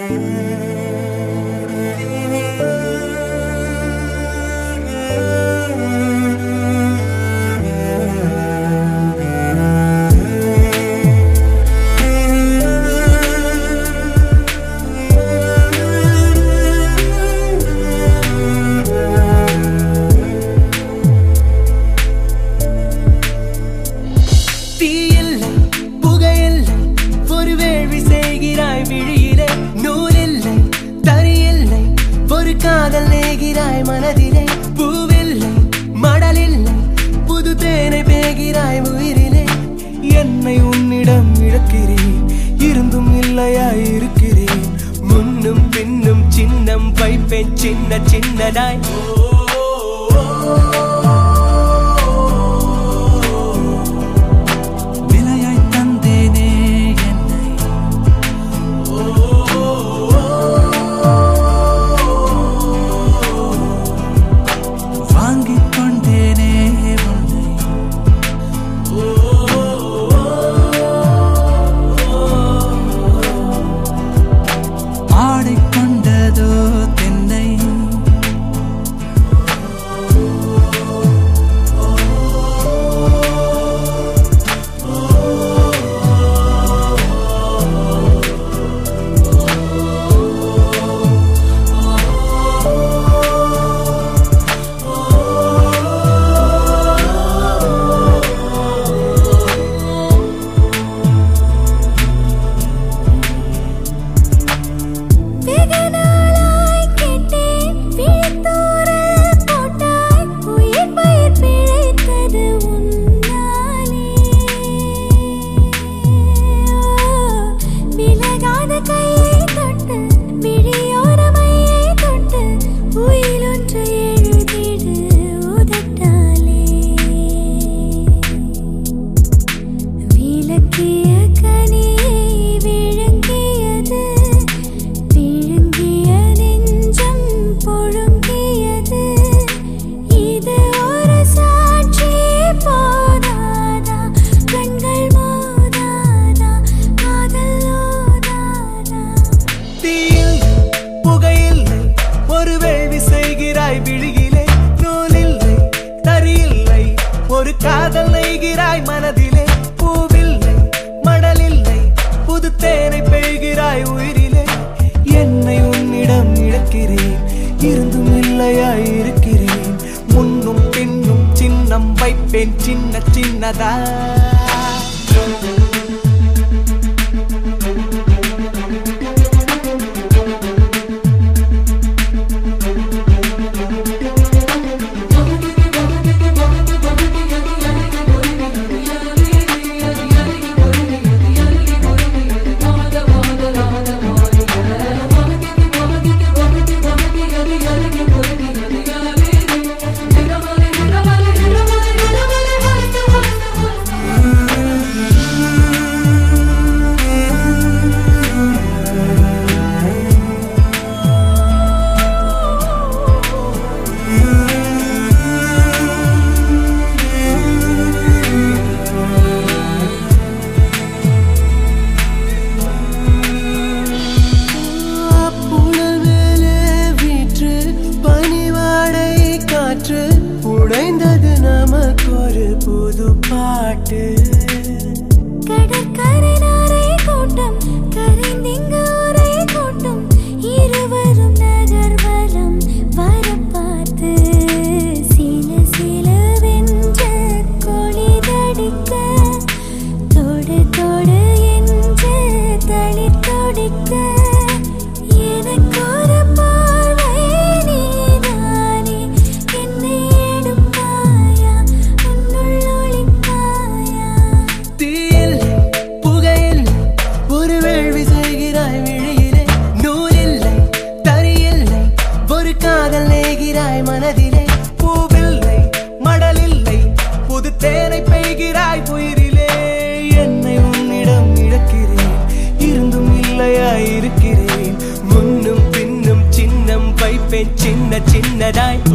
மனதிலே பூவில்லை மடலில்லை புது தேனை பேகிறாய் உயிரிலே என்னை உன்னிடம் இழக்கிறேன் இருந்தும் இல்லையாய் இருக்கிறேன் முன்னும் பின்னும் சின்னம் வைப்பேன் சின்ன சின்னதாய் விழியிலே நூலில்லை தரியில்லை ஒரு காதல் நெய்கிறாய் மனதிலே பூவில்லை மடலில்லை புது தேனை பெய்கிறாய் உயிரிலே என்னை உன்னிடம் இழக்கிறேன் இருந்தும் இல்லையாய் இருக்கிறேன் முன்னும் பின்னும் சின்னம் வைப்பேன் சின்ன சின்னதா உடைந்தது நமக்கு ஒரு புது பாட்டு கடற்கரை நாரை கூட்டம் கரைந்திங்கு ஒரே கூட்டம் இருவரும் நகர்வலம் வர பார்த்து சில சிலவென்ற கொடிதடிக்க தொடு தொடு என்று தளிர் தொடிக்க எனக்கு ஒரு பார்வை நீதானே என்னை எடுப்பாயா உன்னுள் ஒளிப்பாயா தீயில்லை புகையில்லை ஒரு வேள்வி செய்கிறாய் விழியிலே நூலில்லை தரியில்லை ஒரு காதல் நெய்கிறாய் மனதிலே பூவில்லை மடலில்லை புது தேனை பெய்கிறாய் உயிரிலே என்னை உன்னிடம் இழக்கிறேன் இருந்தும் இல்லையாய் இருக்கிறேன் முன்னும் பின்னும் சின்னம் வைப்பேன் சின்ன சின்னதாய்